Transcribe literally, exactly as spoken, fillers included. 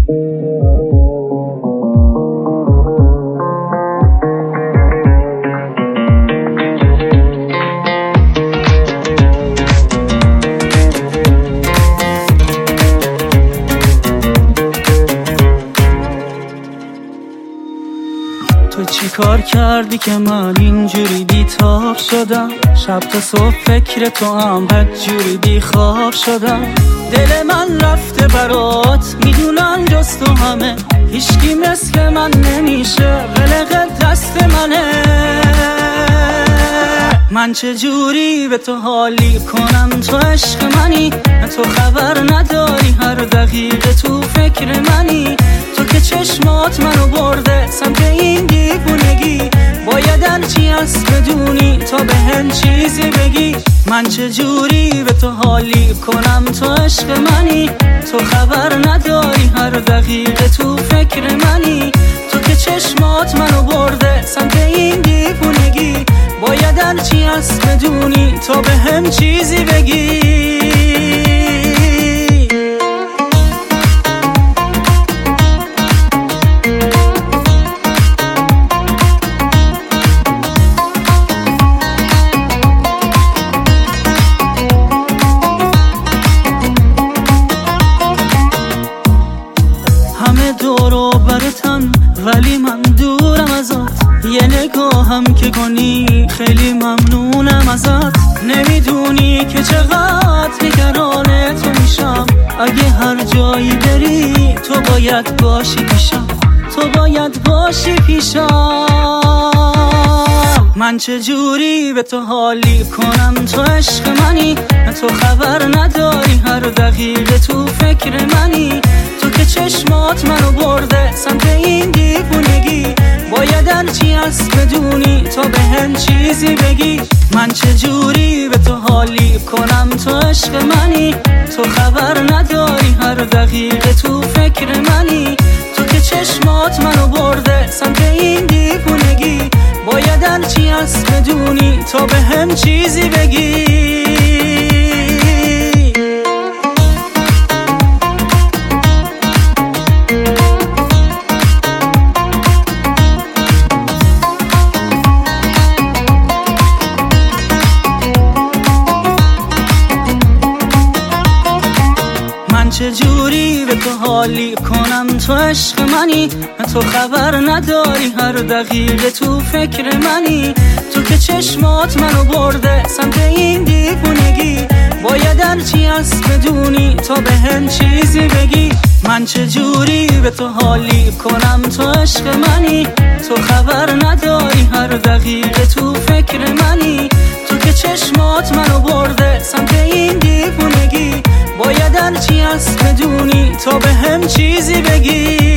تو چی کار کردی که من اینجوری بیتاب شدم؟ شب تا صبح فکر تو هم بدجوری بیخواب شدم. دل من رفته برات، میدونم جز تو همه هیچکی مثل من نمیشه، قلق دست منه. من چه جوری به تو حالی کنم؟ تو عشق منی، تو خبر نداری هر دقیقه تو فکر منی. تو که چشمات منو برده سمت این دیوونگی، باید هرچی هست بدونی تا به هم چیزی بگی. من چه جوری به تو حالی کنم؟ تو عشق منی، تو خبر نداری هر دقیقه تو فکر منی. تو که چشمات منو برده سمت این دیوونگی، باید هرچی هست بدونی تا به هم چیزی بگی. همه دورو برتن ولی من دورم ازت، یه نگاهم که کنی خیلی ممنونم ازت. نمیدونی که چقدر نگران تو میشم، اگه هر جایی بری تو باید باشی پیشم، تو باید باشی پیشم. من چه جوری به تو حالی کنم؟ تو عشق منی، تو خبر نداری هر دقیقه تو فکر منی. تو که چشمات منو برده سمت این دیوونگی، باید هرچی هست بدونی تا به هم چیزی بگی. من چه جوری به تو حالی کنم؟ تو عشق منی، تو خبر نداری هر دقیقه تو فکر منی. تو که چشمات منو برده سمت این دیوونگی، باید هرچی هست بدونی تا به هم چیزی بگی. چه جوری به تو حالی کنم؟ تو عشق منی، تو خبر نداری هر دقیقه تو فکر منی. تو که چشمات منو برده سمت این دیوونگی، باید هرچی هست بدونی تا به هم چیزی بگی. من چه جوری به تو حالی کنم؟ تو عشق منی، تو خبر نداری هر دقیقه تو فکر منی. تو که چشمات منو برده سمت این دیوونگی، باید هرچی هست بدونی تا به هم چیزی بگی.